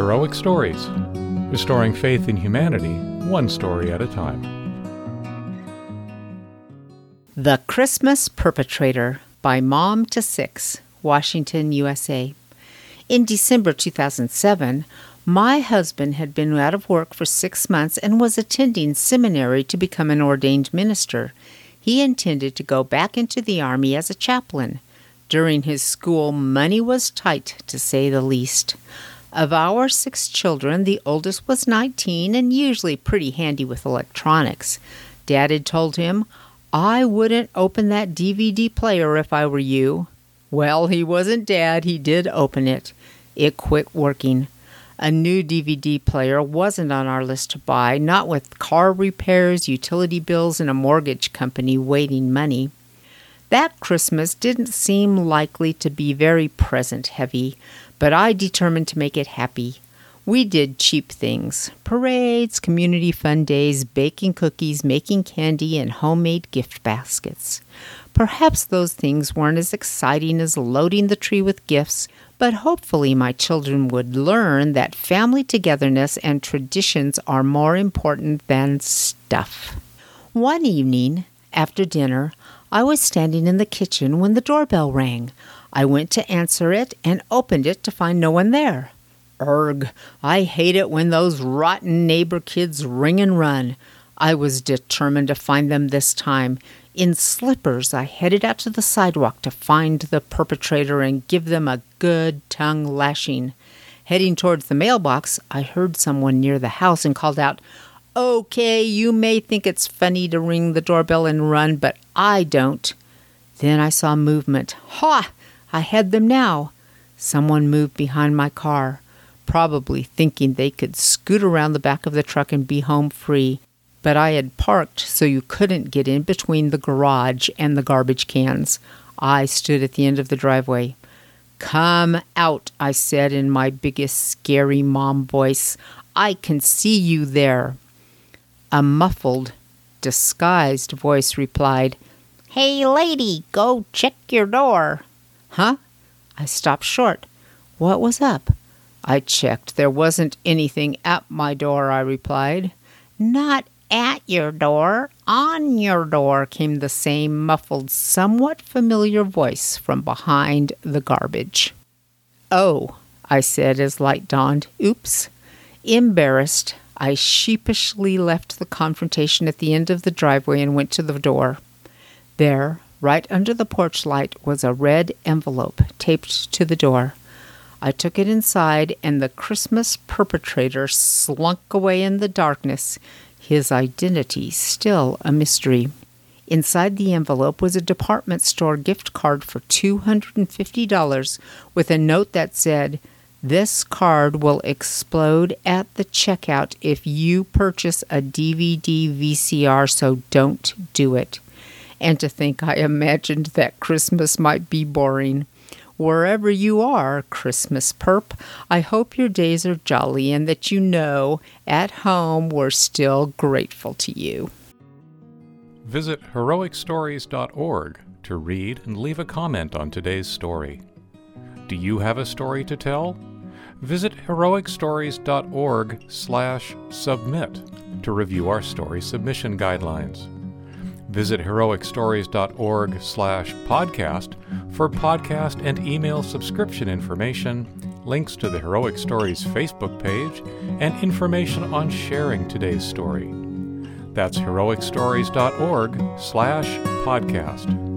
Heroic Stories, restoring faith in humanity, one story at a time. The Christmas Perpetrator by Mom to Six, Washington, USA. In December 2007, my husband had been out of work for 6 months and was attending seminary to become an ordained minister. He intended to go back into the Army as a chaplain. During his school, money was tight, to say the least. Of our 6 children, the oldest was 19 and usually pretty handy with electronics. Dad had told him, "I wouldn't open that DVD player if I were you." Well, he wasn't Dad. He did open it. It quit working. A new DVD player wasn't on our list to buy, not with car repairs, utility bills, and a mortgage company waiting money. That Christmas didn't seem likely to be very present-heavy, but I determined to make it happy. We did cheap things: parades, community fun days, baking cookies, making candy, and homemade gift baskets. Perhaps those things weren't as exciting as loading the tree with gifts, but hopefully my children would learn that family togetherness and traditions are more important than stuff. One evening, after dinner, I was standing in the kitchen when the doorbell rang. I went to answer it and opened it to find no one there. Ugh, I hate it when those rotten neighbor kids ring and run. I was determined to find them this time. In slippers, I headed out to the sidewalk to find the perpetrator and give them a good tongue lashing. Heading towards the mailbox, I heard someone near the house and called out, "Okay, you may think it's funny to ring the doorbell and run, but I don't." Then I saw movement. Ha! I had them now. Someone moved behind my car, probably thinking they could scoot around the back of the truck and be home free. But I had parked so you couldn't get in between the garage and the garbage cans. I stood at the end of the driveway. "Come out," I said in my biggest scary mom voice. "I can see you there." A muffled, disguised voice replied, "Hey, lady, go check your door." Huh? I stopped short. What was up? I checked. There wasn't anything at my door, I replied. "Not at your door, on your door," came the same muffled, somewhat familiar voice from behind the garbage. "Oh," I said as light dawned. "Oops." Embarrassed, I sheepishly left the confrontation at the end of the driveway and went to the door. There, right under the porch light, was a red envelope taped to the door. I took it inside, and the Christmas perpetrator slunk away in the darkness, his identity still a mystery. Inside the envelope was a department store gift card for $250 with a note that said, "This card will explode at the checkout if you purchase a DVD VCR, so don't do it." And to think I imagined that Christmas might be boring. Wherever you are, Christmas perp, I hope your days are jolly and that you know, at home, we're still grateful to you. Visit heroicstories.org to read and leave a comment on today's story. Do you have a story to tell? Visit heroicstories.org/submit to review our story submission guidelines. Visit heroicstories.org/podcast for podcast and email subscription information, links to the Heroic Stories Facebook page, and information on sharing today's story. That's heroicstories.org/podcast.